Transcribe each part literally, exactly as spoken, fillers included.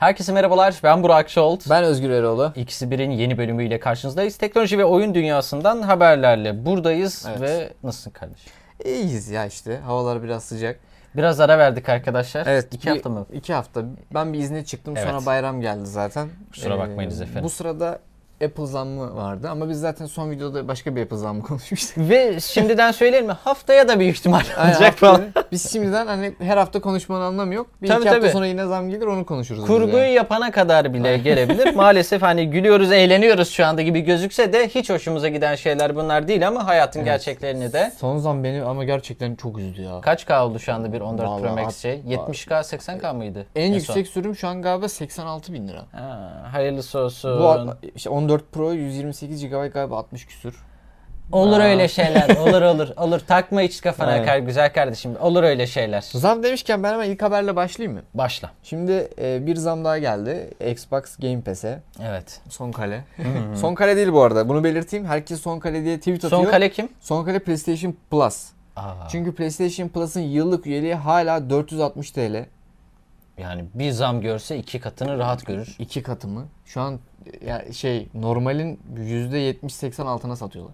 Herkese merhabalar, ben Burak Şolt. Ben Özgür Eroğlu. İkisi Bir'in yeni bölümüyle karşınızdayız. Teknoloji ve oyun dünyasından haberlerle buradayız. Evet. Ve nasılsın kardeşim? İyiyiz ya işte. Havalar biraz sıcak. Biraz ara verdik arkadaşlar. Evet. İki hafta mı? İki hafta. Ben bir izne çıktım, evet. Sonra bayram geldi zaten. Kusura bakmayınız ee, efendim. Bu sırada Apple zammı vardı ama biz zaten son videoda başka bir Apple zammı konuşmuştuk. Ve şimdiden söyleyelim mi? Haftaya da büyük ihtimal olacak falan. Biz şimdiden hani her hafta konuşmanın anlamı yok. Bir tabii, iki hafta tabii. sonra yine zam gelir, onu konuşuruz. Kurguyu yani yapana kadar bile gelebilir. Maalesef hani gülüyoruz, eğleniyoruz şu anda gibi gözükse de hiç hoşumuza giden şeyler bunlar değil ama hayatın evet. gerçeklerini de. Son zam beni ama gerçekten çok üzdü ya. Kaç K oldu şu anda bir on dört Vallahi Pro Max şey? yetmiş K seksen K mıydı? En, en yüksek son sürüm şu an galiba seksen altı bin lira. Ha, hayırlısı olsun. Bu işte on dört Pro yüz yirmi sekiz gigabayt galiba altmış küsür. Olur Aa. öyle şeyler. Olur olur. Olur. Takma hiç kafana evet. güzel kardeşim. Olur öyle şeyler. Zam demişken ben hemen ilk haberle başlayayım mı? Başla. Şimdi e, bir zam daha geldi. Xbox Game Pass'e. Evet. Son kale. Son kale değil bu arada. Bunu belirteyim. Herkes son kale diye tweet atıyor. Son kale kim? Son kale PlayStation Plus. Aa. Çünkü PlayStation Plus'ın yıllık üyeliği hala dört yüz altmış TL. Yani bir zam görse iki katını rahat görür. İki katı mı? Şu an ya şey normalin yüzde yetmiş seksen altına satıyorlar.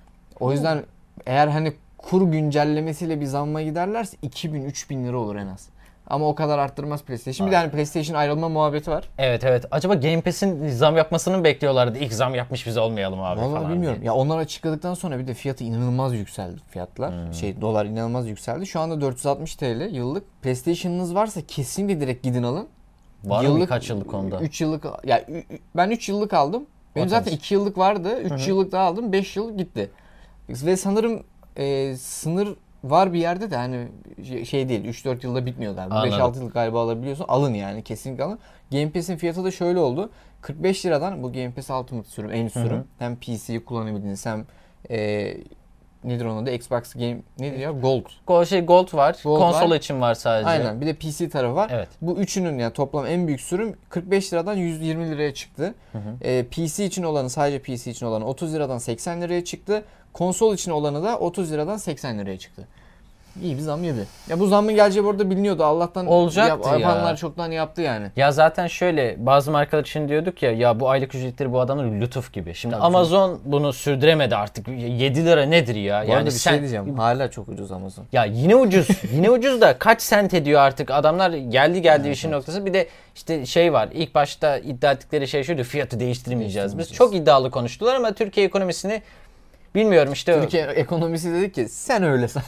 O yüzden hmm. eğer hani kur güncellemesiyle bir zamma giderlerse iki bin üç bin lira olur en az. Ama o kadar arttırmaz PlayStation. Bir de hani PlayStation ayrılma muhabbeti var. Evet evet. Acaba Game Pass'in zam yapmasını mı bekliyorlardı? İlk zam yapmış biz olmayalım abi Vallahi falan bilmiyorum. diye. Ya onlar açıkladıktan sonra bir de fiyatı inanılmaz yükseldi fiyatlar. Hmm. Şey dolar inanılmaz yükseldi. Şu anda dört yüz altmış TL yıllık. PlayStation'ınız varsa kesinlikle direkt gidin alın. Var yıllık, mı kaç yıllık onda? üç yıllık. Ya ben üç yıllık aldım. Benim Vatanız. Zaten iki yıllık vardı. üç yıllık daha aldım. beş yıl gitti. Ve sanırım e, sınır var bir yerde de hani şey değil, üç dört yılda bitmiyor galiba. beş altı yıllık galiba alabiliyorsun. Alın yani, kesinlikle alın. Game Pass'in fiyatı da şöyle oldu. kırk beş liradan bu Game Pass Ultimate sürüm, en üst sürüm. Hı hı. Hem P C'yi kullanabildiğiniz hem e, nedir onun da Xbox Game nedir ya? Gold. Go şey Gold var. Gold konsol var. için var sadece. Aynen. Bir de P C tarafı var. Evet. Bu üçünün yani toplam en büyük sürüm kırk beş liradan yüz yirmi liraya çıktı. Hı hı. E, P C için olanı, sadece P C için olanı otuz liradan seksen liraya çıktı. Konsol için olanı da otuz liradan seksen liraya çıktı. İyi bir zam yedi. Ya bu zammın geleceği bu arada biliniyordu. Allah'tan olacaktı yap, ya. Yapanlar çoktan yaptı yani. Ya zaten şöyle bazı markalar için diyorduk ya ya bu aylık ücretleri bu adamın lütuf gibi. Şimdi tabii Amazon canım. Bunu sürdüremedi artık. yedi lira nedir ya? Bu yani bir sen... şey diyeceğim. Hala çok ucuz Amazon. Ya yine ucuz. Yine ucuz da kaç sent ediyor artık? Adamlar geldi geldi evet, işin evet. noktası. Bir de işte şey var. İlk başta iddia ettikleri şey şuydu. Fiyatı değiştirmeyeceğiz. Biz çok iddialı konuştular ama Türkiye ekonomisini bilmiyorum işte. Türkiye ekonomisi dedik ki sen öyle san.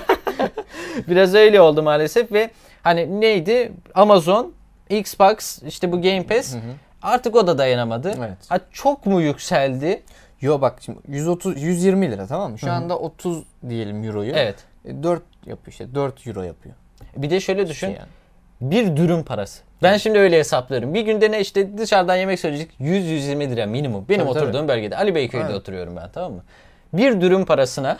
Biraz öyle oldu maalesef ve hani neydi? Amazon, Xbox, işte bu Game Pass hı hı. artık o da dayanamadı. Evet. Ha, çok mu yükseldi? Yo bak şimdi yüz otuz yüz yirmi lira, tamam mı? Şu hı hı. anda otuz diyelim euroyu. Evet. dört yapıyor işte. dört euro yapıyor. Bir de şöyle düşün. Şey yani. Bir dürüm parası. Ben evet. şimdi öyle hesaplıyorum. Bir günde ne işte dışarıdan yemek söyleyecek yüz yüz yirmi lira minimum. Benim tabii, oturduğum tabii. bölgede. Ali Beyköy'de evet. oturuyorum ben, tamam mı? Bir dürüm parasına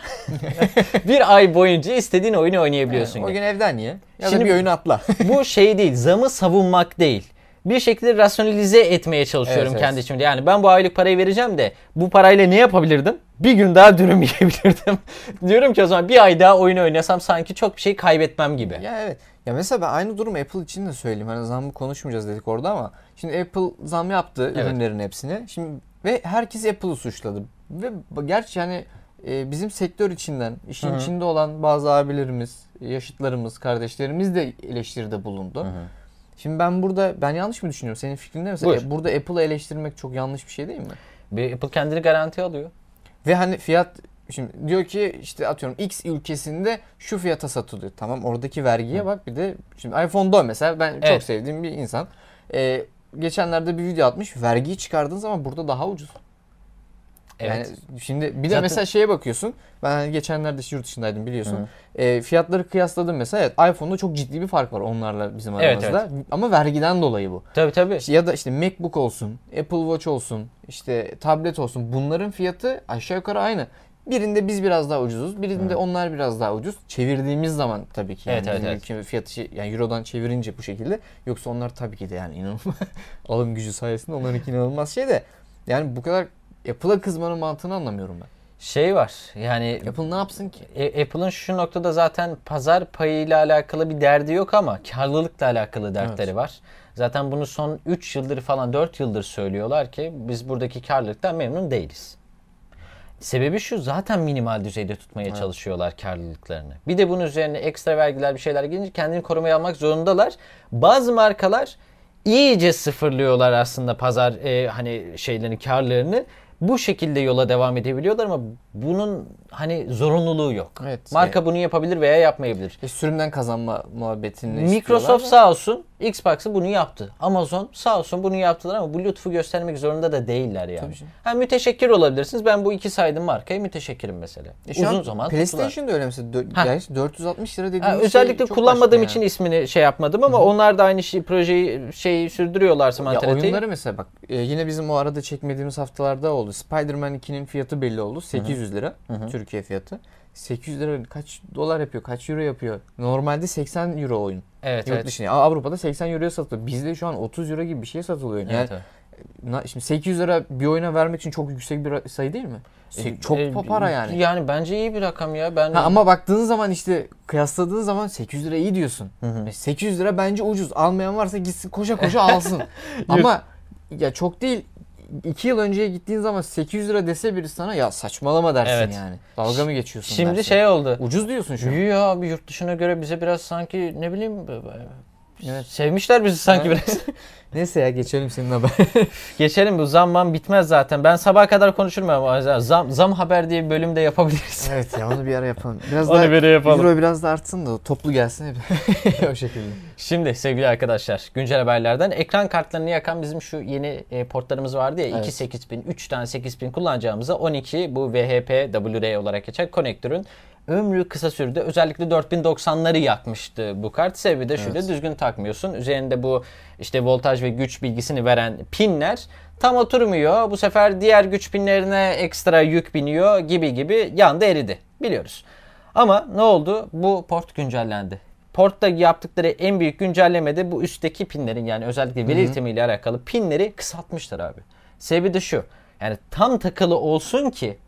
bir ay boyunca istediğin oyunu oynayabiliyorsun. Evet, o gün evden ye. Ya Şimdi da bir oyunu atla. Bu şey değil, zamı savunmak değil. Bir şekilde rasyonalize etmeye çalışıyorum evet, kendi evet. içimde. Yani ben bu aylık parayı vereceğim de bu parayla ne yapabilirdim? Bir gün daha dürüm yiyebilirdim. Diyorum ki o zaman bir ay daha oyun oynasam sanki çok bir şey kaybetmem gibi. Ya evet. Ya mesela ben aynı durumu Apple için de söyleyeyim. Hani zammı konuşmayacağız dedik orada ama şimdi Apple zam yaptı evet. ürünlerin hepsini. Şimdi ve herkes Apple'ı suçladı. Ve gerçi yani e, bizim sektör içinden, işin Hı-hı. içinde olan bazı abilerimiz, yaşıtlarımız, kardeşlerimiz de eleştiride bulundu. Hı-hı. Şimdi ben burada, ben yanlış mı düşünüyorum? Senin fikrin ne mesela? E, burada Apple'ı eleştirmek çok yanlış bir şey değil mi? Bir Apple kendini garanti alıyor. Ve hani fiyat, şimdi diyor ki işte atıyorum X ülkesinde şu fiyata satılıyor. Tamam, oradaki vergiye Hı. bak, bir de şimdi iPhone'da mesela ben evet. çok sevdiğim bir insan. Ee, geçenlerde bir video atmış. Vergiyi çıkardığın zaman burada daha ucuz. Evet. Yani şimdi bir de Zaten... mesela şeye bakıyorsun. Ben hani geçenlerde işte yurt dışındaydım biliyorsun. E, fiyatları kıyasladım mesela. Evet, iPhone'da çok ciddi bir fark var onlarla bizim aramızda. Evet, evet. Ama vergiden dolayı bu. Tabii tabii. İşte ya da işte MacBook olsun, Apple Watch olsun, işte tablet olsun. Bunların fiyatı aşağı yukarı aynı. Birinde biz biraz daha ucuzuz. Birinde Hı. onlar biraz daha ucuz. Çevirdiğimiz zaman tabii ki. Yani evet, evet, evet. Fiyatı yani Euro'dan çevirince bu şekilde. Yoksa onlar tabii ki de yani inanılmaz. Alım gücü sayesinde onlarınki inanılmaz şey de. Yani bu kadar Apple'a kızmanın mantığını anlamıyorum ben. Şey var yani Apple ne yapsın ki? Apple'ın şu noktada zaten pazar payıyla alakalı bir derdi yok ama karlılıkla alakalı dertleri evet. var. Zaten bunu son üç yıldır falan dört yıldır söylüyorlar ki biz buradaki karlılıktan memnun değiliz. Sebebi şu, zaten minimal düzeyde tutmaya evet. çalışıyorlar karlılıklarını. Bir de bunun üzerine ekstra vergiler bir şeyler gelince kendini korumaya almak zorundalar. Bazı markalar iyice sıfırlıyorlar aslında pazar e, hani şeylerini, karlarını. Bu şekilde yola devam edebiliyorlar ama bunun hani zorunluluğu yok. Evet, Marka e, bunu yapabilir veya yapmayabilir. E, sürümden kazanma muhabbetini Microsoft sağ olsun Xbox'ı bunu yaptı. Amazon sağ olsun bunu yaptılar ama bu lütfu göstermek zorunda da değiller yani. Ha, müteşekkir olabilirsiniz. Ben bu iki saydığım markaya müteşekkirim mesela. E, Uzun zaman PlayStation da öyle mesela. Dö- dört yüz altmış lira dediğimiz ha, şey özellikle kullanmadığım için yani. ismini şey yapmadım ama Hı-hı. onlar da aynı şey, projeyi şeyi sürdürüyorlarsa mantaliteyi. Ya oyunları mesela bak e, yine bizim o arada çekmediğimiz haftalarda oldu. Spider-Man ikinin fiyatı belli oldu. sekiz yüz lira Hı-hı. Türkiye fiyatı. sekiz yüz lira kaç dolar yapıyor? Kaç euro yapıyor? Normalde seksen euro oyun. Evet, Yurt evet. dışında. Avrupa'da seksen euroya satılıyor. Bizde şu an otuz euro gibi bir şey satılıyor. Yani evet, evet. Şimdi sekiz yüz lira bir oyuna vermek için çok yüksek bir sayı değil mi? E, çok e, para yani. Yani bence iyi bir rakam ya. Ben ha, ama baktığın zaman işte kıyasladığın zaman sekiz yüz lira iyi diyorsun. Hı hı. sekiz yüz lira bence ucuz. Almayan varsa gitsin koşa koşa alsın. Ama ya çok değil. iki yıl önceye gittiğin zaman sekiz yüz lira dese biri sana ya saçmalama dersin evet. yani. Dalga mı geçiyorsun Şimdi dersin. şey oldu. Ucuz diyorsun şu an. Ya abi yurt dışına göre bize biraz sanki ne bileyim evet. sevmişler bizi sanki evet. biraz. Neyse ya geçelim senin haber. Geçelim, bu zamman bitmez zaten. Ben sabaha kadar konuşurum ama zam, zam haber diye bir bölüm de yapabiliriz. Evet ya onu bir ara yapalım. Biraz onu daha bir ara yapalım. Euro biraz da artsın da toplu gelsin hep. O şekilde. Şimdi sevgili arkadaşlar, güncel haberlerden ekran kartlarını yakan bizim şu yeni e, portlarımız vardı ya evet. iki sekiz bin, üç tane sekiz bin kullanacağımıza on iki bu V H P W R olarak geçen konektörün ömrü kısa sürede özellikle dört bin doksanları yakmıştı bu kart. Sebebi de şurada evet. düzgün takmıyorsun. Üzerinde bu işte voltaj ve güç bilgisini veren pinler tam oturmuyor. Bu sefer diğer güç pinlerine ekstra yük biniyor gibi gibi yandı eridi. Biliyoruz. Ama ne oldu? Bu port güncellendi. Portta yaptıkları en büyük güncellemede bu üstteki pinlerin yani özellikle veri iletimiyle alakalı pinleri kısaltmışlar abi. Sebebi de şu. Yani tam takılı olsun ki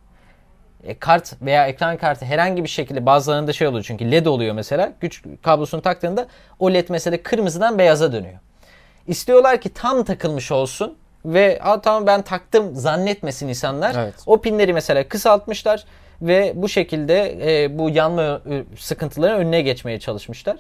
E, kart veya ekran kartı herhangi bir şekilde bazılarında şey oluyor çünkü led oluyor mesela. Güç kablosunu taktığında o led mesela kırmızıdan beyaza dönüyor. İstiyorlar ki tam takılmış olsun ve tamam ben taktım zannetmesin insanlar. Evet. O pinleri mesela kısaltmışlar ve bu şekilde e, bu yanma sıkıntıların önüne geçmeye çalışmışlar.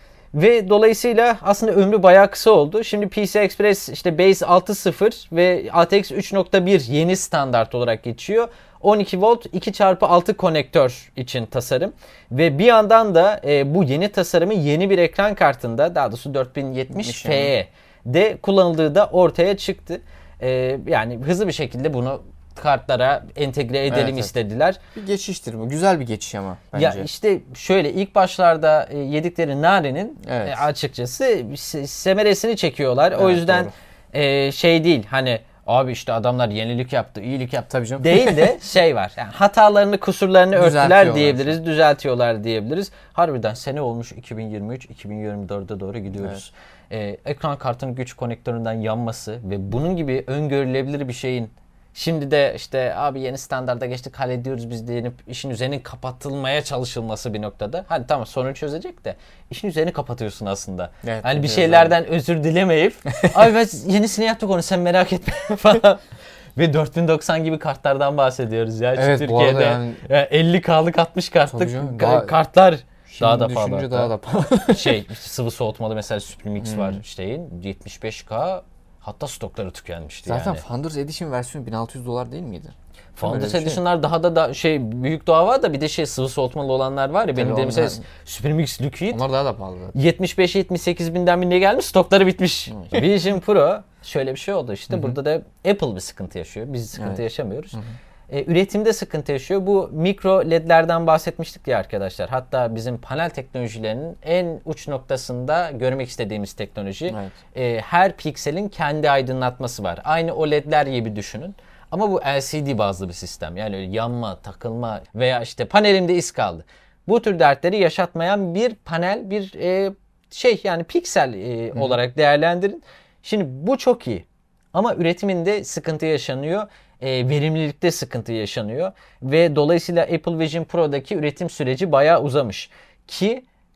Ve dolayısıyla aslında ömrü bayağı kısa oldu. Şimdi P C I Express işte Base altı nokta sıfır ve A T X üç nokta bir yeni standart olarak geçiyor. on iki volt iki çarpı altı konektör için tasarım. Ve bir yandan da e, bu yeni tasarımın yeni bir ekran kartında daha doğrusu dört bin yetmiş F'de kullanıldığı da ortaya çıktı. E, yani hızlı bir şekilde bunu kartlara entegre edelim evet, istediler. Evet. Bir geçiştir bu. Güzel bir geçiş ama bence. Ya işte şöyle ilk başlarda e, yedikleri narenin evet. e, açıkçası semeresini çekiyorlar. Evet, o yüzden e, şey değil hani abi işte adamlar yenilik yaptı, iyilik yaptı tabii canım. Değil de şey var. Yani hatalarını, kusurlarını örttüler diyebiliriz, şey. düzeltiyorlar diyebiliriz. Harbiden sene olmuş iki bin yirmi üç iki bin yirmi dörde doğru gidiyoruz. Evet. Ee, ekran kartının güç konektöründen yanması ve bunun gibi öngörülebilir bir şeyin şimdi de işte abi yeni standarda geçtik hallediyoruz biz denip işin üzerinin kapatılmaya çalışılması bir noktada. Hadi tamam sorunu çözecek de işin üzerini kapatıyorsun aslında. Evet, hani bir şeylerden öyle. Özür dilemeyip abi ben yenisini yaptık onu sen merak etme falan. Ve dört bin doksan gibi kartlardan bahsediyoruz ya. Evet, Türkiye'de yani... elli K'lık altmış kartlık daha... kartlar şimdi daha da pahalı. Daha da pahalı. şey sıvı soğutmalı mesela Supreme-X hmm. var şeyin yetmiş beş K. Hatta stokları tükenmişti Zaten yani. Zaten Founders Edition versiyonu bin altı yüz dolar değil miydi? Founders Edition'lar şey. daha da, da şey büyük dava da bir de şey sıvı soğutmalı olanlar var ya. Tabii benim de mesela Supreme-X Liquid. Onlar daha da pahalı. yetmiş beş yetmiş sekiz binden birine gelmiş stokları bitmiş. Vision Pro şöyle bir şey oldu işte. Hı-hı. Burada da Apple bir sıkıntı yaşıyor. Biz sıkıntı evet. yaşamıyoruz. E, üretimde sıkıntı yaşıyor. Bu mikro ledlerden bahsetmiştik ya arkadaşlar. Hatta bizim panel teknolojilerinin en uç noktasında görmek istediğimiz teknoloji. Evet. E, her pikselin kendi aydınlatması var. Aynı O L E D'ler gibi düşünün. Ama bu L C D bazlı bir sistem. Yani öyle yanma, takılma veya işte panelimde iz kaldı. Bu tür dertleri yaşatmayan bir panel, bir e, şey yani piksel e, olarak değerlendirin. Şimdi bu çok iyi. Ama üretiminde sıkıntı yaşanıyor. E, verimlilikte sıkıntı yaşanıyor. Ve dolayısıyla Apple Vision Pro'daki üretim süreci bayağı uzamış. Ki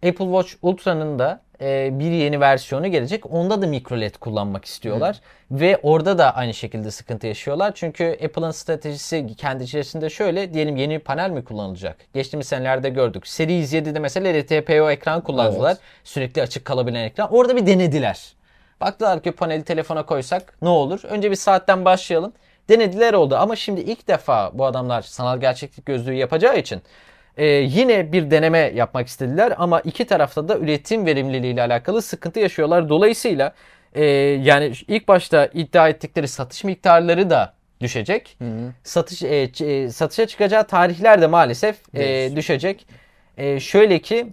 Apple Watch Ultra'nın da e, bir yeni versiyonu gelecek. Onda da micro L E D kullanmak istiyorlar. Hmm. Ve orada da aynı şekilde sıkıntı yaşıyorlar. Çünkü Apple'ın stratejisi kendi içerisinde şöyle. Diyelim yeni panel mi kullanılacak? Geçtiğimiz senelerde gördük. Series yedide mesela L T P O ekran kullandılar. Evet. Sürekli açık kalabilen ekran. Orada bir denediler. Baktılar ki paneli telefona koysak ne olur? Önce bir saatten başlayalım. Denediler oldu ama şimdi ilk defa bu adamlar sanal gerçeklik gözlüğü yapacağı için Ee, yine bir deneme yapmak istediler ama iki tarafta da üretim verimliliği ile alakalı sıkıntı yaşıyorlar. Dolayısıyla e, yani ilk başta iddia ettikleri satış miktarları da düşecek. Hı hı. Satış e, e, satışa çıkacağı tarihler de maalesef e, düşecek. E, şöyle ki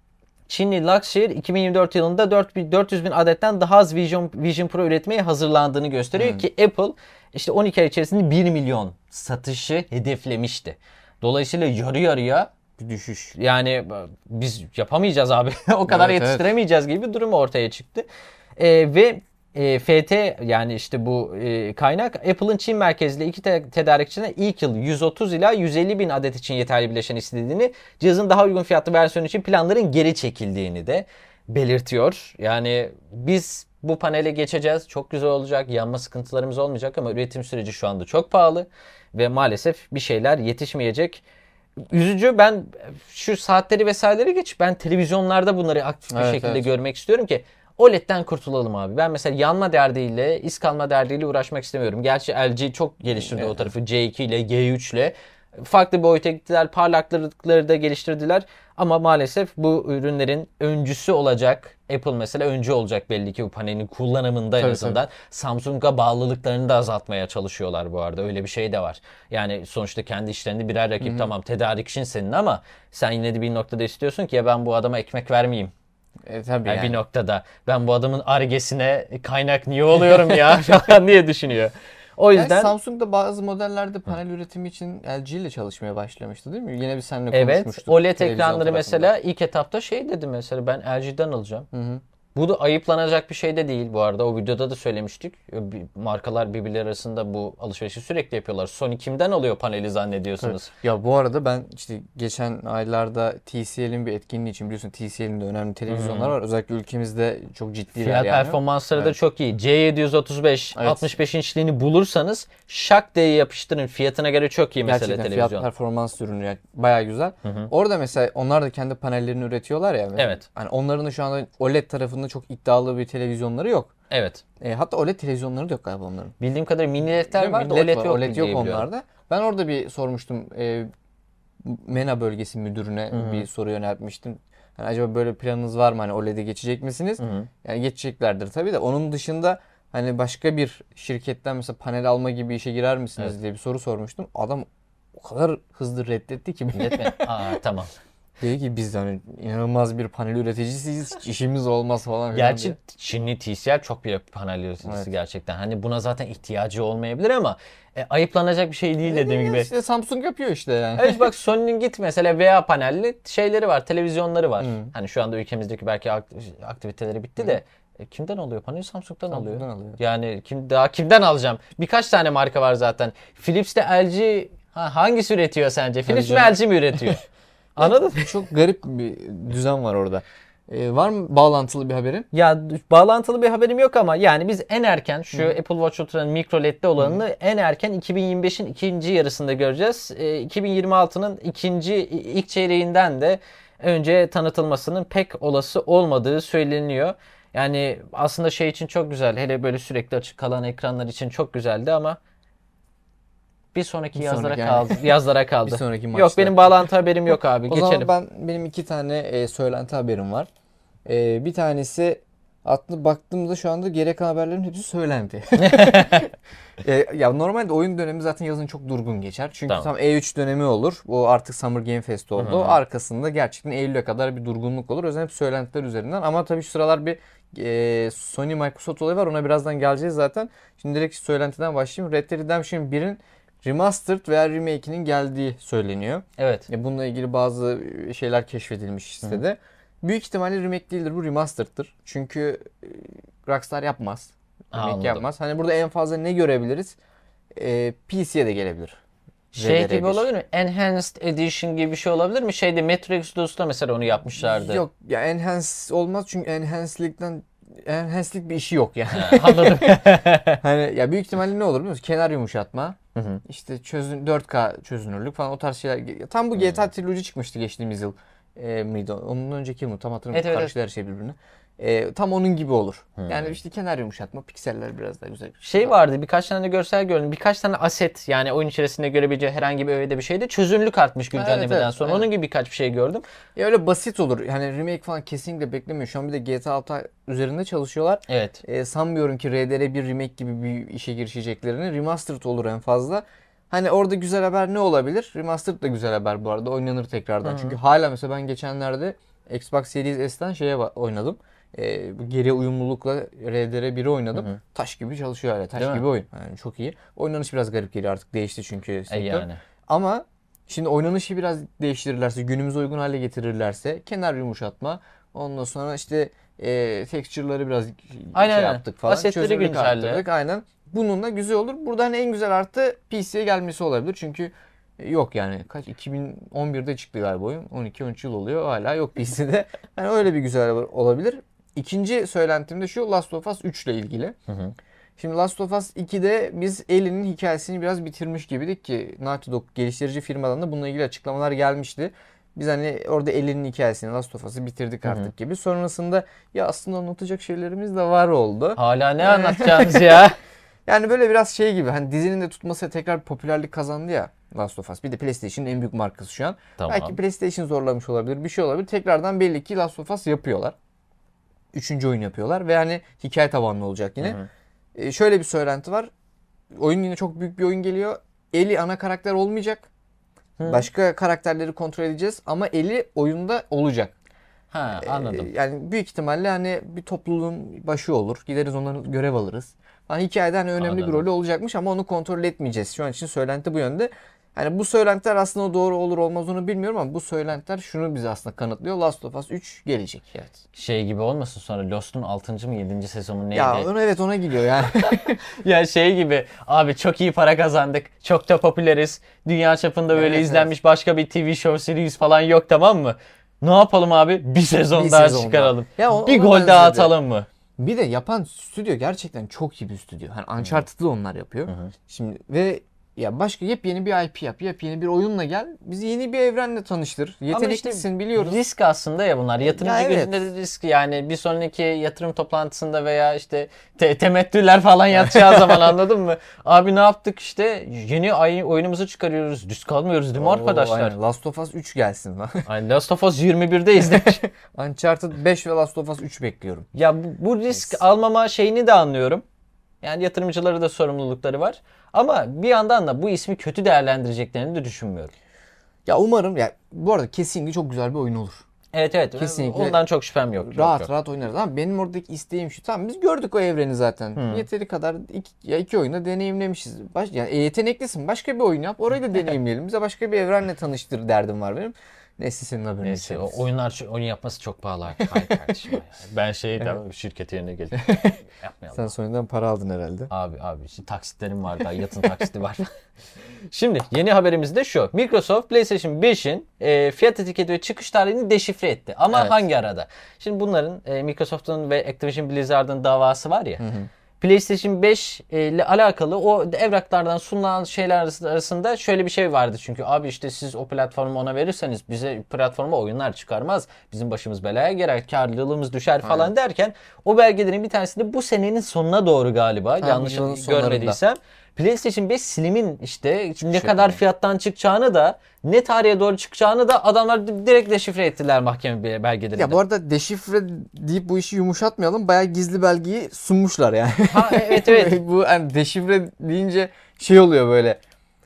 Çinli Luxshare iki bin yirmi dört yılında dört yüz bin adetten daha az Vision, Vision Pro üretmeye hazırlandığını gösteriyor, hı. ki Apple işte on iki ay içerisinde bir milyon satışı hedeflemişti. Dolayısıyla yarı yarıya bir düşüş. Yani biz yapamayacağız abi. O kadar evet, yetiştiremeyeceğiz evet. gibi bir durum ortaya çıktı. Ee, ve e, F T yani işte bu e, kaynak Apple'ın Çin merkezli iki te- tedarikçiden ilk yıl yüz otuz ila yüz elli bin adet için yeterli bileşen istediğini, cihazın daha uygun fiyatlı versiyonu için planların geri çekildiğini de belirtiyor. Yani biz bu panele geçeceğiz. Çok güzel olacak. Yanma sıkıntılarımız olmayacak ama üretim süreci şu anda çok pahalı. Ve maalesef bir şeyler yetişmeyecek. Üzücü. Ben şu saatleri vesaireleri geç. Ben televizyonlarda bunları aktif bir evet, şekilde evet. görmek istiyorum ki O L E D'den kurtulalım abi. Ben mesela yanma derdiyle, iz kalma derdiyle uğraşmak istemiyorum. Gerçi L G çok geliştirdi evet. o tarafı. C iki ile, G üç ile. Farklı boyuta gittiler. Parlaklıkları da geliştirdiler. Ama maalesef bu ürünlerin öncüsü olacak. Apple mesela öncü olacak belli ki bu panelin kullanımında en tabii, azından. Tabii. Samsung'a bağlılıklarını da azaltmaya çalışıyorlar bu arada. Öyle bir şey de var. Yani sonuçta kendi işlerinde birer rakip. Hı-hı. Tamam tedarikçin senin ama sen yine de bir noktada istiyorsun ki ya ben bu adama ekmek vermeyeyim. E, tabii yani yani. Bir noktada ben bu adamın Ar-Ge'sine kaynak niye oluyorum ya falan diye düşünüyor. O yüzden yani Samsung da bazı modellerde panel Hı. üretimi için L G ile çalışmaya başlamıştı değil mi? Yine bir seninle evet, konuşmuştuk. Evet. O L E D ekranları mesela ilk etapta şey dedi mesela ben L G'den alacağım. Hı hı. Bu da ayıplanacak bir şey de değil bu arada. O videoda da söylemiştik. Markalar birbirleri arasında bu alışverişi sürekli yapıyorlar. Sony kimden alıyor paneli zannediyorsunuz? Evet. Ya bu arada ben işte geçen aylarda T C L'in bir etkinliği için biliyorsun T C L'in de önemli televizyonlar hmm. var. Özellikle ülkemizde çok ciddiler Fiyat yani. performansları evet. da çok iyi. C yedi yüz otuz beş evet. altmış beş inçliğini bulursanız şak diye yapıştırın. Fiyatına göre çok iyi mesela gerçekten televizyon. Fiyat performans ürünü yani bayağı güzel. Hı hı. Orada mesela onlar da kendi panellerini üretiyorlar ya. Mesela. Evet. Hani onların da şu anda O L E D tarafında çok iddialı bir televizyonları yok. Evet. E, hatta O L E D televizyonları da yok galiba onların. Bildiğim kadarıyla mini L E D'ler var da O L E D yok, O L E D yok onlarda. Ben orada bir sormuştum. E, MENA bölgesi müdürüne Hı-hı. bir soru yöneltmiştim. Yani acaba böyle planınız var mı? Hani O L E D'e geçecek misiniz? Hı-hı. Yani geçeceklerdir tabii de. Onun dışında hani başka bir şirketten mesela panel alma gibi işe girer misiniz evet. diye bir soru sormuştum. Adam o kadar hızlı reddetti ki. Reddetti. Aa tamam. Dedi ki biz hani inanılmaz bir panel üreticisiyiz. Hiç işimiz olmaz falan. Gerçi diye. Çinli T C L çok bir panel üreticisi evet. gerçekten. Hani buna zaten ihtiyacı olmayabilir ama e, ayıplanacak bir şey değil dediğim gibi. İşte Samsung yapıyor işte yani. Evet bak Sony'nin git mesela V A panelli şeyleri var, televizyonları var. Hmm. Hani şu anda ülkemizdeki belki aktiviteleri bitti hmm. de e, kimden alıyor paneli? Samsung'dan, Samsung'dan alıyor. alıyor. Yani kim daha kimden alacağım? Birkaç tane marka var zaten. Philips de L G ha, hangisi üretiyor sence? Philips mi L G mi üretiyor? Anladın mı? Çok garip bir düzen var orada. Ee, var mı bağlantılı bir haberin? Ya bağlantılı bir haberim yok ama yani biz en erken şu Hı. Apple Watch Ultra'nın micro L E D'li olanını Hı. en erken iki bin yirmi beşin ikinci yarısında göreceğiz. Ee, iki bin yirmi altının ikinci ilk çeyreğinden de önce tanıtılmasının pek olası olmadığı söyleniyor. Yani aslında şey için çok güzel. Hele böyle sürekli açık kalan ekranlar için çok güzeldi ama Bir sonraki bir yazlara sonraki kaldı. Yani. Yazlara kaldı. Bir sonraki maçta. Yok benim bağlantı haberim yok abi. O Geçelim. zaman ben benim iki tane e, söylenti haberim var. E, bir tanesi aslında baktığımda şu anda gerek haberlerin hepsi söylenti. e, ya normalde oyun dönemi zaten yazın çok durgun geçer. Çünkü tamam. tam E üç dönemi olur. Bu artık Summer Game Fest oldu. Hı-hı. Arkasında gerçekten Eylül'e kadar bir durgunluk olur. O yüzden hep söylentiler üzerinden. Ama tabii şu sıralar bir e, Sony Microsoft olayı var. Ona birazdan geleceğiz zaten. Şimdi direkt söylentiden başlayayım. Red Dead Redemption birin Remastered veya Remake'inin geldiği söyleniyor. Evet. Bununla ilgili bazı şeyler keşfedilmiş sitede. Hı. Büyük ihtimalle remake değildir, bu remastered'dır. Çünkü Rockstar yapmaz. Remake Anladım. yapmaz. Hani burada en fazla ne görebiliriz? Ee, P C'ye de gelebilir. Şey gibi olabilir mi? Enhanced Edition gibi bir şey olabilir mi? Şeyde Metro Exodus'ta mesela onu yapmışlardı. Yok ya, enhance olmaz çünkü enhance'likten enhance'lik bir işi yok yani. Anladım. Hani ya büyük ihtimalle ne olur biliyor musun? Kenar yumuşatma. Hı hı. İşte çözün dört K çözünürlük falan, o tarz şeyler. Tam bu G T A Trilogy çıkmıştı geçtiğimiz yıl. E, mıydı? Onun önceki yıl mı? Tam hatırlamıyorum. Evet, karıştı evet. Her şey birbirine. E, tam onun gibi olur. Hmm. Yani işte kenar yumuşatma, pikseller biraz daha güzel. Şey vardı, birkaç tane görsel gördüm. Birkaç tane aset, yani oyun içerisinde görebileceği herhangi bir öyle bir şeyde çözünürlük artmış güncellemeden evet, evet, sonra. Evet. Onun gibi birkaç bir şey gördüm. Ya öyle basit olur. Yani remake falan kesinlikle beklemiyor. Şu an bir de G T A altı üzerinde çalışıyorlar. Evet. E, sanmıyorum ki R D R bir remake gibi bir işe girişeceklerini. Remastered olur en fazla. Hani orada güzel haber ne olabilir? Remastered da güzel haber bu arada. Oynanır tekrardan. Hı-hı. Çünkü hala mesela ben geçenlerde Xbox Series S'ten şeye oynadım. E, geri uyumlulukla R D R biri oynadım. Hı-hı. Taş gibi çalışıyor hala. Taş Değil gibi mi? Oyun. Yani çok iyi. Oynanış biraz garip geliyor artık. Değişti çünkü sektör. E yani. Ama şimdi oynanışı biraz değiştirirlerse, günümüze uygun hale getirirlerse, kenar yumuşatma, ondan sonra işte e, texture'ları biraz aynen, şey yaptık falan. Asetleri güncelledik. Aynen. Bununla güzel olur. Burada hani en güzel artı P C'ye gelmesi olabilir. Çünkü yok yani kaç iki bin on birde çıktı galiba oyun. on iki on üç yıl oluyor. Hala yok P C'de. Yani öyle bir güzel olabilir. İkinci söylentim de şu, Last of Us üç ile ilgili. Hı hı. Şimdi Last of Us ikide biz Ellie'nin hikayesini biraz bitirmiş gibiydik ki Naughty Dog geliştirici firmadan da bununla ilgili açıklamalar gelmişti. Biz hani orada Ellie'nin hikayesini, Last of Us'ı bitirdik artık Hı-hı. gibi. Sonrasında ya aslında anlatacak şeylerimiz de var oldu. Hala ne anlatacağız ya? Yani böyle biraz şey gibi, hani dizinin de tutması tekrar bir popülerlik kazandı ya Last of Us. Bir de PlayStation'ın en büyük markası şu an. Tamam. Belki PlayStation zorlamış olabilir, bir şey olabilir. Tekrardan belli ki Last of Us yapıyorlar. Üçüncü oyun yapıyorlar ve hani hikaye tabanlı olacak yine. Ee, şöyle bir söylenti var. Oyun yine çok büyük bir oyun geliyor. Ellie ana karakter olmayacak. Hı. Başka karakterleri kontrol edeceğiz ama Ellie oyunda olacak. Ha, anladım. Ee, yani büyük ihtimalle hani bir topluluğun başı olur. Gideriz, onların görev alırız. Yani hikayede hani önemli anladım. Bir rolü olacakmış ama onu kontrol etmeyeceğiz. Şu an için söylenti bu yönde. Hani bu söylentiler aslında doğru olur olmaz onu bilmiyorum ama bu söylentiler şunu bize aslında kanıtlıyor. Last of Us üç gelecek. Evet. Şey gibi olmasın sonra Lost'un altıncı mı yedinci sezonu neydi? Ya ona, evet ona gidiyor yani. Ya şey gibi abi, çok iyi para kazandık. Çok da popüleriz. Dünya çapında böyle evet, izlenmiş evet. başka bir T V show series falan yok, tamam mı? Ne yapalım abi? Bir sezon bir daha sezon çıkaralım. Daha. Ya o, bir gol daha atalım mı? Bir de yapan stüdyo gerçekten çok iyi bir stüdyo. Hani Uncharted'ı onlar yapıyor. Hı hı. Şimdi ve ya başka yepyeni bir I P yap, yepyeni bir oyunla gel. Bizi yeni bir evrenle tanıştır. Yeteneklisin işte biliyoruz. Risk aslında ya bunlar. Yatırımcı ya gözünde evet. de risk. Yani bir sonraki yatırım toplantısında veya işte te- temettüler falan yatacağı zaman anladın mı? Abi ne yaptık işte? Yeni ay- oyunumuzu çıkarıyoruz. Düz kalmıyoruz değil mi Oo, arkadaşlar? Aynen. Last of Us üç gelsin lan. Aynen. Last of Us yirmi birdeyiz demiş. Uncharted beş ve Last of Us üç bekliyorum. Ya bu, bu risk yes. almama şeyini de anlıyorum. Yani yatırımcıları da sorumlulukları var. Ama bir yandan da bu ismi kötü değerlendireceklerini de düşünmüyorum. Ya umarım, ya bu arada kesinlikle çok güzel bir oyun olur. Evet evet. Kesinlikle. Ondan çok şüphem yok. Rahat çok, rahat oynarız ama benim oradaki isteğim şu. Tamam biz gördük o evreni zaten. Hmm. Yeteri kadar iki, ya iki oyunda deneyimlemişiz. Baş, yani yeteneklisin. Başka bir oyun yap. Orayı da deneyimleyelim. Bize başka bir evrenle tanıştır derdim var benim. Neyse senin haberin. Neyse o oyunlar, oyun yapması çok pahalı. Hayır kardeşim. Ben şey evet. tamam, şirket yerine geldim. Yapmayalım. Sen sonradan para aldın herhalde. Abi abi işte taksitlerim var daha, yatın taksiti var. Şimdi yeni haberimiz de şu. Microsoft PlayStation beşin e, fiyat etiketi ve çıkış tarihini deşifre etti. Ama evet. hangi arada? Şimdi bunların e, Microsoft'un ve Activision Blizzard'ın davası var ya. Hı hı. PlayStation beş ile alakalı o evraklardan sunulan şeyler arasında şöyle bir şey vardı çünkü abi işte siz o platformu ona verirseniz bize platforma oyunlar çıkarmaz. Bizim başımız belaya girer, karlılığımız düşer falan Aynen. derken o belgelerin bir tanesi de bu senenin sonuna doğru galiba ha, yanlış görmediysem. PlayStation beş Slim'in işte ne kadar fiyattan çıkacağını da ne tarihe doğru çıkacağını da adamlar direkt deşifre ettiler mahkeme belgelerinde. Ya bu arada deşifre deyip bu işi yumuşatmayalım. Bayağı gizli belgeyi sunmuşlar yani. Ha evet evet. Bu yani deşifre deyince şey oluyor böyle.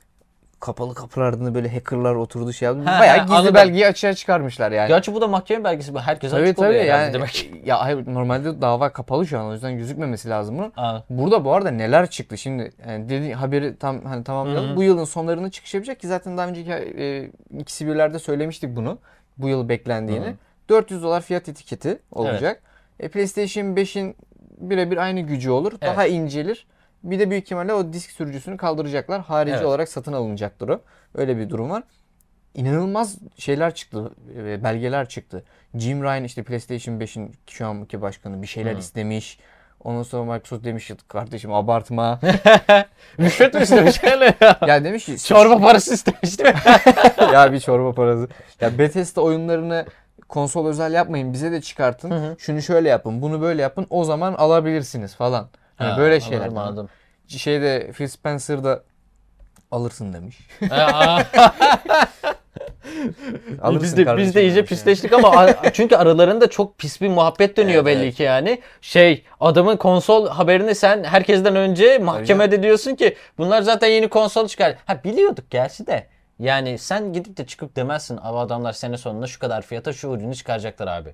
Kapalı kapılarında böyle hackerlar oturdu şey yaptı. Ha, bayağı ha, gizli anladım. belgeyi açığa çıkarmışlar yani. Gerçi bu da mahkeme belgesi. Herkes tabii, açık tabii, oluyor yani, demek. Ya hayır, normalde dava kapalı şu an, o yüzden gözükmemesi lazım bunun. Aa. Burada bu arada neler çıktı şimdi, yani dediğin haberi tam hani tamamlayalım. Bu yılın sonlarında çıkış yapacak ki zaten daha önceki e, ikisi birlerde söylemiştik bunu. Bu yıl beklendiğini. Hı-hı. dört yüz dolar fiyat etiketi olacak. Evet. E, PlayStation beşin birebir aynı gücü olur. Evet. Daha incelir. Bir de büyük ihtimalle o disk sürücüsünü kaldıracaklar. Harici Evet. olarak satın alınacaktır o. Öyle bir durum var. İnanılmaz şeyler çıktı, e, belgeler çıktı. Jim Ryan işte PlayStation beşin şu anki başkanı bir şeyler Hı. istemiş. Ondan sonra Microsoft demiş ki kardeşim abartma. Rüşvet mi istemiş öyle ya? Ya demiş ki Çorba parası istemiş değil mi? ya bir çorba parası. Ya Bethesda oyunlarını konsol özel yapmayın, bize de çıkartın. Hı hı. Şunu şöyle yapın, bunu böyle yapın. O zaman alabilirsiniz falan. Hani Ha, böyle şeyler. anladım, anladım. Şeyde Phil Spencer da alırsın demiş. Aa, Alırsın biz de biz kardeşim de iyice demiş pisleştik ama a- çünkü aralarında çok pis bir muhabbet dönüyor Evet, belli evet. ki yani. Şey, adamın konsol haberini sen herkesten önce mahkemede diyorsun ki bunlar zaten yeni konsol çıkar. Ha biliyorduk gerçi de. Yani sen gidip de çıkıp demezsin ama adamlar sene sonunda şu kadar fiyata şu ürünü çıkaracaklar abi.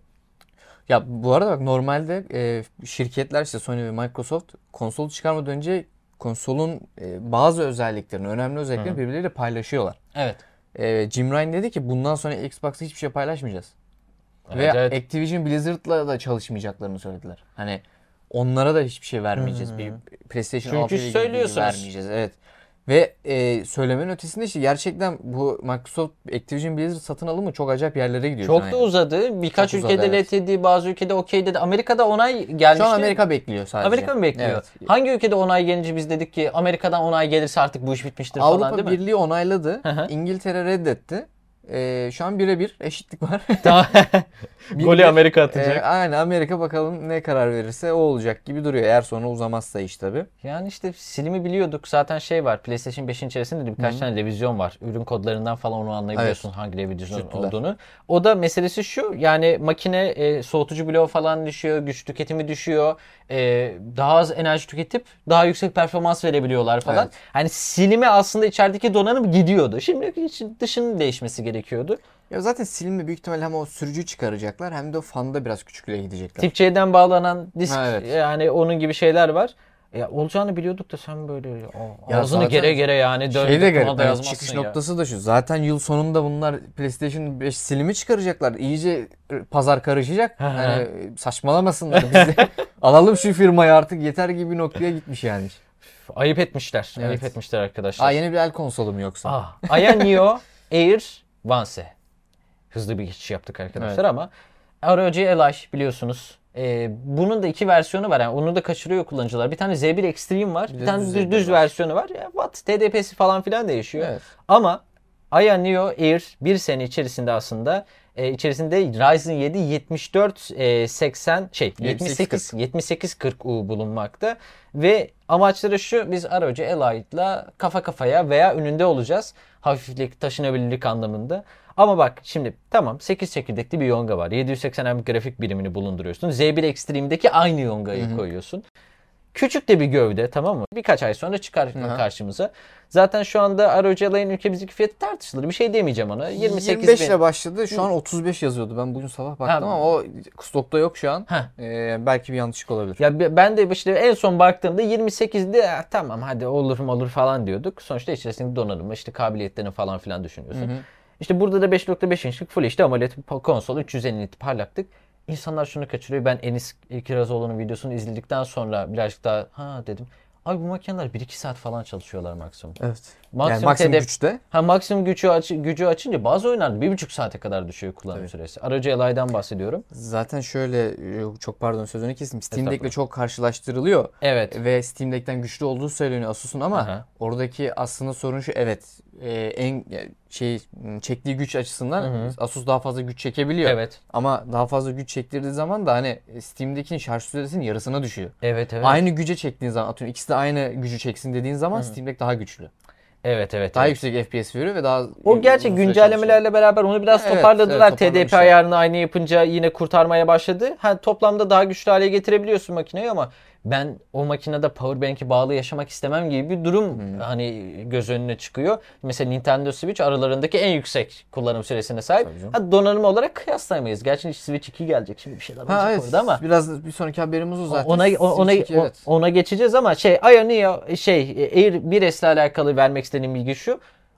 Ya bu arada bak normalde e, şirketler işte Sony ve Microsoft konsol çıkarmadan önce konsolun e, bazı özelliklerini, önemli özelliklerini Hı. birbirleriyle paylaşıyorlar. Evet. E, Jim Ryan dedi ki bundan sonra Xbox'ta hiçbir şey paylaşmayacağız. Evet, Ve evet. Activision Blizzard'la da çalışmayacaklarını söylediler. Hani onlara da hiçbir şey vermeyeceğiz. Hı hı. Bir PlayStation Çünkü altı ile ilgili bilgi söylüyorsunuz. vermeyeceğiz. Evet. Ve e, söylemenin ötesinde işte gerçekten bu Microsoft Activision Blizzard satın alımı çok acayip yerlere gidiyor. şu Çok an da yani. uzadı. Birkaç Çok uzadı, ülkede evet. reddedildi, bazı ülkede okey dedi. Amerika'da onay gelmişti. Şu an Amerika bekliyor sadece. Amerika mı bekliyor? Evet. Hangi ülkede onay gelince biz dedik ki Amerika'dan onay gelirse artık bu iş bitmiştir falan Avrupa değil mi? Birliği onayladı. Hı hı. İngiltere reddetti. E, şu an birebir eşitlik var. Tamam. Bir- Golü bir- Amerika e, atacak. aynen Amerika bakalım ne karar verirse o olacak gibi duruyor. Eğer sonra uzamazsa iş tabii. Yani işte silimi biliyorduk. Zaten şey var. PlayStation beşin içerisinde de birkaç Hı. tane revizyon var. Ürün kodlarından falan onu anlayabiliyorsun hangi revizyon Küçülttüler. olduğunu. O da meselesi şu. Yani makine e, soğutucu bloğu falan düşüyor. Güç tüketimi düşüyor. E, daha az enerji tüketip daha yüksek performans verebiliyorlar falan. Evet. Hani silime aslında içerideki donanım gidiyordu. Şimdi için dışının değişmesi gerekiyordu. Ya zaten silimle büyük ihtimalle hem o sürücü çıkaracaklar hem de o fanda biraz küçüklüğe gidecekler. Tip C'den bağlanan disk Ha, evet. yani onun gibi şeyler var. Ya olacağını biliyorduk da sen böyle ya, Ya ağzını zaten gere gere yani dön. Şey de garip. buna da hani yazmazsın çıkış ya. noktası da şu. Zaten yıl sonunda bunlar PlayStation beş silimi çıkaracaklar. İyice pazar karışacak. Hı hı. Hani saçmalamasınlar biz de. Alalım şu firmayı artık yeter gibi bir noktaya gitmiş yani. Ayıp etmişler. Evet. Ayıp etmişler arkadaşlar. Aa yeni bir el konsolu mu yoksa? Ah, Aya Neo Air Vance. Hızlı bir geçiş yaptık arkadaşlar Evet. ama R O G Ally biliyorsunuz. Ee, bunun da iki versiyonu var. Yani onu da kaçırıyor kullanıcılar. Bir tane Z bir Extreme var. Bir Bir, de tane düz düz, Z bir düz var. versiyonu var. Ya, Watt, T D P'si falan filan değişiyor. Evet. Ama Aya Neo Air bir sene içerisinde aslında e, içerisinde Ryzen yedi yetmiş dört e, seksen şey yetmiş sekiz yetmiş sekiz kırk U bulunmakta ve amaçları şu: biz R O G Ally'la kafa kafaya veya önünde olacağız. Hafiflik, taşınabilirlik anlamında. Ama bak şimdi tamam sekiz çekirdekli bir Yonga var. yedi yüz seksen M grafik birimini bulunduruyorsun. Z bir Extreme'deki aynı Yonga'yı Hı hı. koyuyorsun. Küçük de bir gövde, tamam mı? Birkaç ay sonra çıkar Hı. karşımıza. Zaten şu anda R O G Ally'ın ülkemizdeki fiyatı tartışılır. Bir şey demeyeceğim ona. yirmi sekiz yirmi beş bin. ile başladı. Şu an otuz beş yazıyordu. Ben bugün sabah baktım Ha. ama o stokta yok şu an. Heh. Ee, belki bir yanlışlık olabilir. Ya be- ben de işte en son baktığımda yirmi sekizdi. "Ah, tamam hadi olur mu olur falan diyorduk. Sonuçta içerisinde donanımı, işte kabiliyetlerini falan filan düşünüyorsun. Hı hı. İşte burada da beş nokta beş inçlik Full H D AMOLED konsol, üç yüz elli nit parlaklık. İnsanlar şunu kaçırıyor. Ben Enis Kirazoğlu'nun videosunu izledikten sonra birazcık daha ha dedim. Abi bu makineler bir iki saat falan çalışıyorlar maksimum. Evet. Maksimum, yani maksimum T D güçte. Ha maksimum gücü, aç, gücü açınca bazı oyunlarda bir buçuk saate kadar düşüyor kullanım Tabii. süresi. R O G Ally'dan bahsediyorum. Zaten şöyle e, çok pardon sözünü kestim. Steam Deck'le Estağfurullah. çok karşılaştırılıyor. Evet. Ve Steam Deck'ten güçlü olduğu söyleniyor Asus'un ama Aha. oradaki aslında sorun şu: evet e, en yani şey m, çektiği güç açısından Hı hı. Asus daha fazla güç çekebiliyor. Evet. Ama daha fazla güç çektirdiği zaman da hani Steam'dekinin şarj süresinin yarısına düşüyor. Evet evet. Aynı güce çektiğin zaman, atıyorum ikisi de aynı gücü çeksin dediğin zaman Hı. Steam Deck daha güçlü. Evet evet. Daha evet. yüksek F P S veriyor ve daha O gerçek uzun süre güncellemelerle beraber onu biraz Evet, toparladılar. evet, T D P toparlamışlar. ayarını aynı yapınca yine kurtarmaya başladı. Ha, toplamda daha güçlü hale getirebiliyorsun makineyi ama ben o makinede powerbank'i bağlı yaşamak istemem gibi bir durum Hmm. hani göz önüne çıkıyor. Mesela Nintendo Switch aralarındaki en yüksek kullanım süresine sahip. Tabii canım. Ha, donanım olarak kıyaslayamayız. Gerçi Switch iki gelecek. Şimdi bir şeyler Ha olacak evet, orada ama. biraz bir sonraki haberimiz o zaten. Ona ona Switch iki, evet. ona geçeceğiz ama şey Aya Neo şey Air bir S ile alakalı vermek istediğim bilgi şu.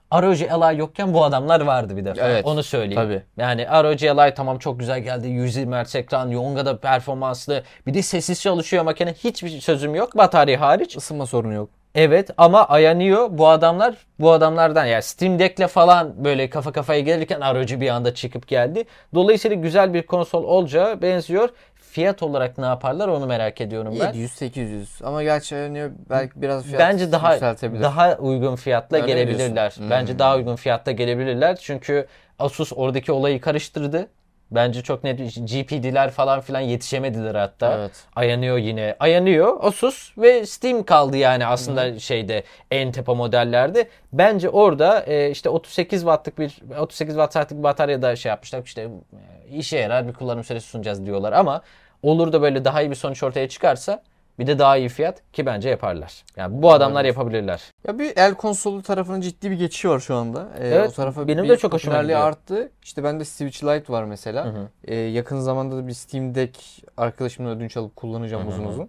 R O G Ally yokken bu adamlar vardı bir defa. Evet, onu söyleyeyim. tabii. Yani R O G Ally tamam çok güzel geldi. yüz yirmi hertz ekran, Yonga'da performanslı. Bir de sessiz çalışıyor makine. Hiçbir sözüm yok. Batarya hariç. Isınma sorunu yok. Evet ama Ayaneo bu adamlar bu adamlardan yani Steam Deck'le falan böyle kafa kafaya gelirken R O G bir anda çıkıp geldi. Dolayısıyla güzel bir konsol olacağı benziyor. Fiyat olarak ne yaparlar onu merak ediyorum ben. yedi yüz sekiz yüz ama gerçi Ayaneo belki biraz fiyat Bence daha yükseltebilir. daha uygun fiyatla Öyle gelebilirler. diyorsun. Bence Hmm. daha uygun fiyatta gelebilirler. Çünkü Asus oradaki olayı karıştırdı. Bence çok net G P D'ler falan filan yetişemediler hatta. Evet. Ayaneo yine. Ayaneo, Asus ve Steam kaldı yani aslında Hı-hı. şeyde en tepe modellerde. Bence orada e, işte otuz sekiz wattlık bir otuz sekiz watt saatlik bir bataryada şey yapmışlar. İşte e, işe yarar bir kullanım süresi sunacağız diyorlar ama olur da böyle daha iyi bir sonuç ortaya çıkarsa bir de daha iyi fiyat ki bence yaparlar. Yani bu adamlar evet. yapabilirler. Ya bir el konsolu tarafının ciddi bir geçişi var şu anda. Ee, evet. O tarafa benim bir de çok hoşuma gidiyor. Arttı. İşte bende Switch Lite var mesela. Hı hı. Ee, yakın zamanda da bir Steam Deck arkadaşımla ödünç alıp kullanacağım hı hı. uzun uzun.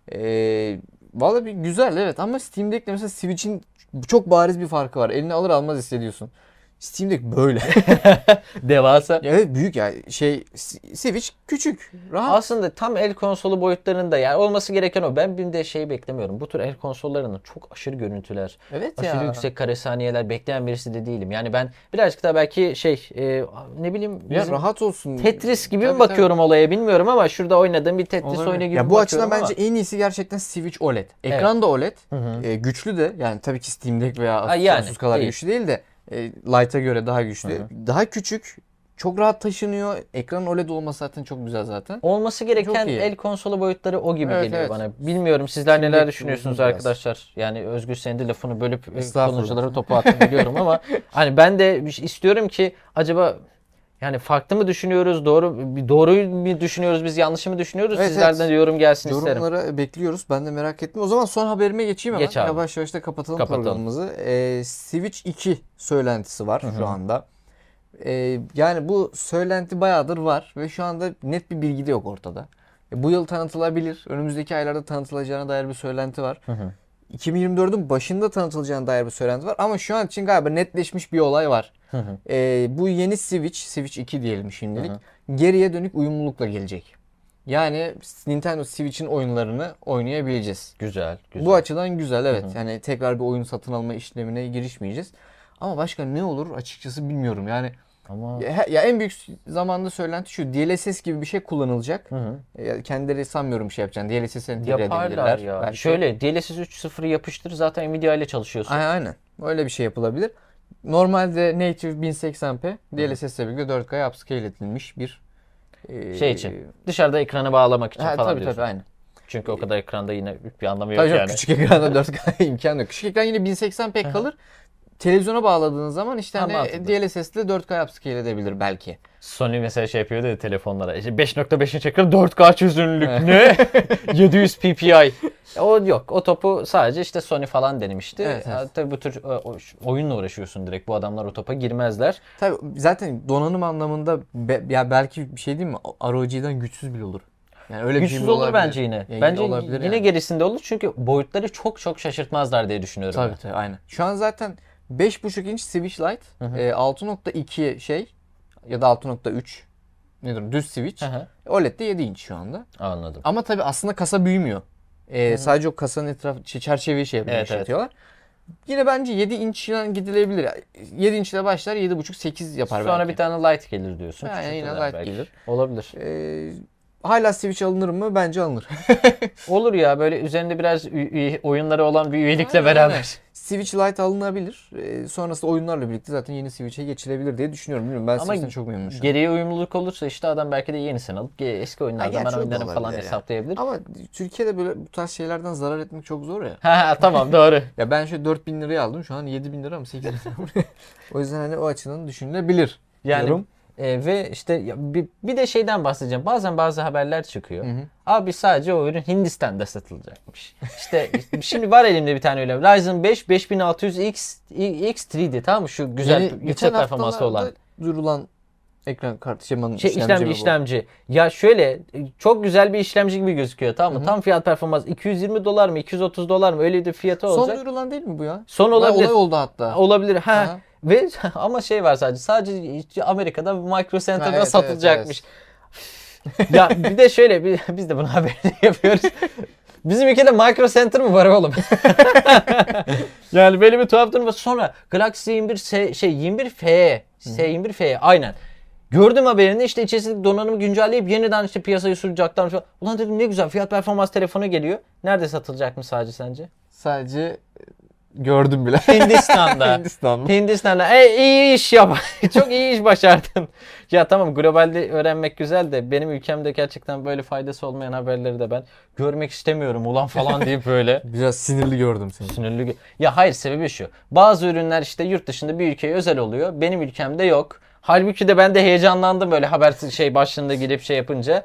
Ee, Vallahi bir güzel evet ama Steam Deck'le mesela Switch'in çok bariz bir farkı var. Elini alır almaz hissediyorsun. Steam Deck böyle. Devasa. Evet büyük ya. Şey Switch küçük. Rahat. Aslında tam el konsolu boyutlarında yani olması gereken o. Ben bir de şey beklemiyorum. Bu tür el konsollarının çok aşırı görüntüler. Evet aşırı ya. yüksek kare saniyeler bekleyen birisi de değilim. Yani ben birazcık da belki şey e, ne bileyim. Ya rahat olsun. Tetris gibi tabii, mi bakıyorum tabii. olaya bilmiyorum ama şurada oynadığım bir Tetris oyunu gibi ya bu açıdan ama. bence en iyisi gerçekten Switch O L E D. Ekran evet. da O L E D. Hı hı. E, güçlü de yani tabii ki Steam Deck veya Asus yani, kadar değil. güçlü değil de E, Lite'a göre daha güçlü. Hı-hı. Daha küçük, çok rahat taşınıyor. Ekranın O L E D olması zaten çok güzel zaten. Olması gereken el konsolu boyutları o gibi evet, geliyor evet. bana. Bilmiyorum sizler Şimdi neler düşünüyorsunuz arkadaşlar? Biraz. Yani Özgür senin de lafını bölüp kullanıcılara topu atabiliyorum ama hani ben de istiyorum ki acaba yani farklı mı düşünüyoruz? Doğru doğruyu mu düşünüyoruz? Biz yanlışı mı düşünüyoruz? Evet, Sizlerden evet. yorum gelsin Yorumları isterim. Yorumları bekliyoruz. Ben de merak ettim. O zaman son haberime geçeyim hemen. Geç abi. Yavaş yavaş da kapatalım, kapatalım. programımızı. Ee, Switch iki söylentisi var Hı-hı. şu anda. Ee, yani bu söylenti bayağıdır var ve şu anda net bir bilgi de yok ortada. E, bu yıl tanıtılabilir. Önümüzdeki aylarda tanıtılacağına dair bir söylenti var. Hı-hı. iki bin yirmi dördün başında tanıtılacağına dair bir söylenti var. Ama şu an için galiba netleşmiş bir olay var. Hı hı. Ee, bu yeni Switch, Switch iki diyelim şimdilik, hı hı. geriye dönük uyumlulukla gelecek. Yani Nintendo Switch'in oyunlarını oynayabileceğiz. Güzel, güzel. Bu açıdan güzel evet. Hı hı. Yani tekrar bir oyun satın alma işlemine girişmeyeceğiz. Ama başka ne olur açıkçası bilmiyorum. Yani ama ya, ya en büyük zamanda söylenti şu. D L S S gibi bir şey kullanılacak. Hı hı. Ya kendileri sanmıyorum bir şey yapacağını. D L S S entegre edebilirler. Ya. Belki. Şöyle D L S S üç nokta sıfırı yapıştır zaten Nvidia ile çalışıyorsun. Aynen, aynen. Öyle bir şey yapılabilir. Normalde Native bin seksen p D L S S ile birlikte dört K'ya upscale edilmiş bir e, şey için. Dışarıda ekranı bağlamak için ha, falan tabii, diyorsun. Tabii aynen. Çünkü o kadar ekranda yine bir anlamı yok tabii yani. Küçük ekranda dört K imkan yok. Küçük ekran yine bin seksen p kalır. Televizyona bağladığın zaman işte hani D L S S ile dört K upscale edebilir belki. Sony mesela şey yapıyordu ya telefonlara. İşte beş nokta beşin çekiyor dört K çözünürlük ne? yedi yüz p p i. O yok. O topu sadece işte Sony falan denemişti. Evet, evet. Tabii bu tür oyunla uğraşıyorsun direkt. Bu adamlar o topa girmezler. Tabii zaten donanım anlamında be, ya belki bir şey değil mi? R O G'den güçsüz bile olur. Yani öyle güçsüz bir şey olur olabilir. Bence yine. Yani bence yine yani. Gerisinde olur çünkü boyutları çok çok şaşırtmazlar diye düşünüyorum. Tabii ben. tabii aynen. Şu an zaten beş buçuk inç Switch Lite, e, altı nokta iki şey ya da altı nokta üç nedir düz Switch. Hı hı. O L E D'de yedi inç şu anda. Anladım. Ama tabii aslında kasa büyümüyor. E, sadece o kasanın etrafı çerçeveyi şey evet, yaşatıyorlar. Evet. Yine bence yedi inçten gidilebilir. yedi inçle başlar yedi buçuk sekiz yapar Sonra belki. bir tane Lite gelir diyorsun. Yani yine Lite belki. Gelir. Olabilir. Eee Hala Switch alınır mı? Bence alınır. Olur ya böyle üzerinde biraz üye, oyunları olan bir üyelikle aynen, beraber. Aynen. Switch Lite alınabilir. Ee, sonrasında oyunlarla birlikte zaten yeni Switch'e geçilebilir diye düşünüyorum. Bilmiyorum ben Switch'ten çok memnunum. Ama geriye uyumluluk olursa işte adam belki de yenisini alıp eski oyunlardan ben oynarım falan ya. hesaplayabilir. Ama Türkiye'de böyle bu tarz şeylerden zarar etmek çok zor ya. Ha tamam doğru. Ya ben şöyle dört bin liraya aldım. Şu an yedi bin lira mı sekiz bin lira mı? O yüzden hani o açıdan düşünülebilir. Yani diyorum. E, ve işte bir, bir de şeyden bahsedeceğim. Bazen bazı haberler çıkıyor. Hı hı. Abi sadece o ürün Hindistan'da satılacakmış. İşte şimdi var elimde bir tane öyle. Ryzen beş beş bin altı yüz X X üç D tamam mı? Şu güzel Yeni, yüksek performanslı olan. Durulan Ekran kartı şey, şey işlemci işlemci, işlemci. Ya şöyle çok güzel bir işlemci gibi gözüküyor, tamam mı? Hı-hı. Tam fiyat performans iki yüz yirmi dolar mı iki yüz otuz dolar mı öyle bir fiyatı olacak. Son duyurulan değil mi bu ya? Son olabilir. Olay oldu hatta. Olabilir. Ha. Aha. Ve ama şey var sadece. Sadece Amerika'da Micro Center'da evet, satılacakmış. Evet, evet. Ya bir de şöyle bir, biz de bunu haberini yapıyoruz. Bizim ülkede Micro Center mı var oğlum? Yani böyle bir tuhaf durum var. Sonra Galaxy yirmi bir S, şey yirmi bir F, S yirmi bir F aynen. Gördüm haberini, işte içerisindeki donanımı güncelleyip yeniden işte piyasaya süracaklar falan. Ulan dedim ne güzel, fiyat performans telefonu geliyor. Nerede satılacak mı sadece sence? Sadece gördüm bile. Hindistan'da. Hindistan'da. Hindistan'da. E, iyi iş yap. Çok iyi iş başardın. Ya tamam, globalde öğrenmek güzel de benim ülkemde gerçekten böyle faydası olmayan haberleri de ben görmek istemiyorum ulan falan deyip böyle. Biraz sinirli gördüm seni. Sinirli. Ya hayır, sebebi şu. Bazı ürünler işte yurt dışında bir ülkeye özel oluyor. Benim ülkemde yok. Halbuki de ben de heyecanlandım böyle haber şey başlığında girip şey yapınca.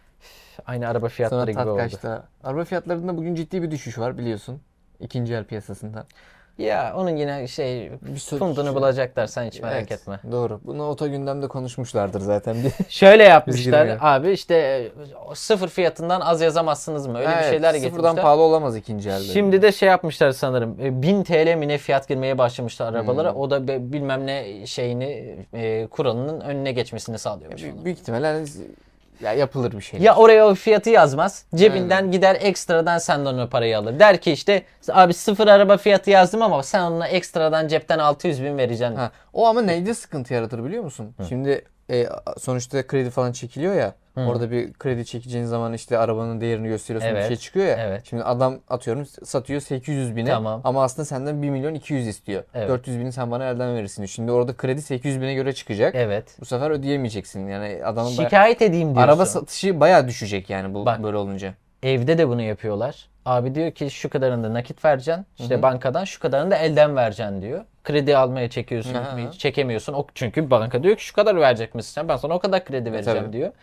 Aynı araba fiyatları gibi oldu. Kaçta? Araba fiyatlarında bugün ciddi bir düşüş var biliyorsun. İkinci el piyasasında. Ya onun yine şey fundunu şey. bulacaklar, sen hiç merak evet, etme. Doğru. Bunu oto gündemde konuşmuşlardır zaten. Şöyle yapmışlar abi, işte sıfır fiyatından az yazamazsınız mı? Öyle evet, bir şeyler getirmişler. Sıfırdan pahalı olamaz ikinci elde. Şimdi de şey yapmışlar sanırım. bin T L mi ne fiyat girmeye başlamışlar arabalara. Hmm. O da bilmem ne şeyini e, kuralının önüne geçmesini sağlıyormuş. Büyük, büyük ihtimalle hani ya yapılır bir şey. Ya oraya o fiyatı yazmaz. Cebinden aynen. Gider ekstradan senden o parayı alır. Der ki işte abi sıfır araba fiyatı yazdım ama sen onunla ekstradan cepten altı yüz bin vereceksin. Ha, o ama neyde sıkıntı yaratır biliyor musun? Hı. Şimdi e, sonuçta kredi falan çekiliyor ya. Hı. Orada bir kredi çekeceğin zaman işte arabanın değerini gösteriyorsun, evet. Bir şey çıkıyor ya. Evet. Şimdi adam atıyorum satıyor sekiz yüz bine tamam. Ama aslında senden bir milyon iki yüz istiyor. Evet. dört yüz bini sen bana elden verirsin. Şimdi orada kredi sekiz yüz bine göre çıkacak. Evet. Bu sefer ödeyemeyeceksin. Yani adamın şikayet baya, edeyim diyorsun. Araba satışı bayağı düşecek yani bu bak, böyle olunca. Evde de bunu yapıyorlar. Abi diyor ki şu kadarını da nakit vereceksin. İşte Hı-hı. bankadan şu kadarını da elden vereceksin diyor. Kredi almaya çekiyorsun, Hı-hı. çekemiyorsun. O çünkü banka diyor ki şu kadar verecek misin sen? Ben sana o kadar kredi vereceğim Tabii. diyor.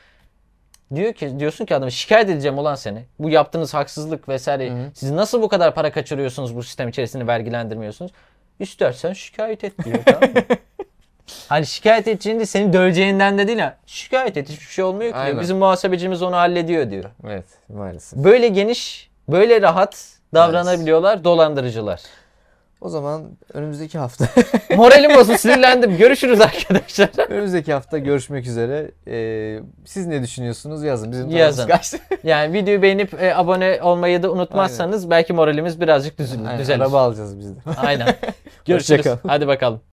Diyor ki diyorsun ki adama şikayet edeceğim ulan seni. Bu yaptığınız haksızlık vesaire. Hı-hı. Siz nasıl bu kadar para kaçırıyorsunuz, bu sistem içerisinde vergilendirmiyorsunuz? İstersen şikayet et diyor. Tamam mı? Hani şikayet edeceğinde seni döveceğinden de değil ha. Şikayet et, hiçbir şey olmuyor ki diyor. Bizim muhasebecimiz onu hallediyor diyor. Evet, maalesef. Böyle geniş, böyle rahat davranabiliyorlar evet. Dolandırıcılar. O zaman önümüzdeki hafta... Moralim bozuldu, sinirlendim. Görüşürüz arkadaşlar. Önümüzdeki hafta görüşmek üzere. Ee, siz ne düşünüyorsunuz? Yazın. Bizim Yazın. Yani videoyu beğenip e, abone olmayı da unutmazsanız Aynen. belki moralimiz birazcık düzülür. Düzelir. Araba alacağız biz de. Aynen. Görüşürüz. Hadi bakalım.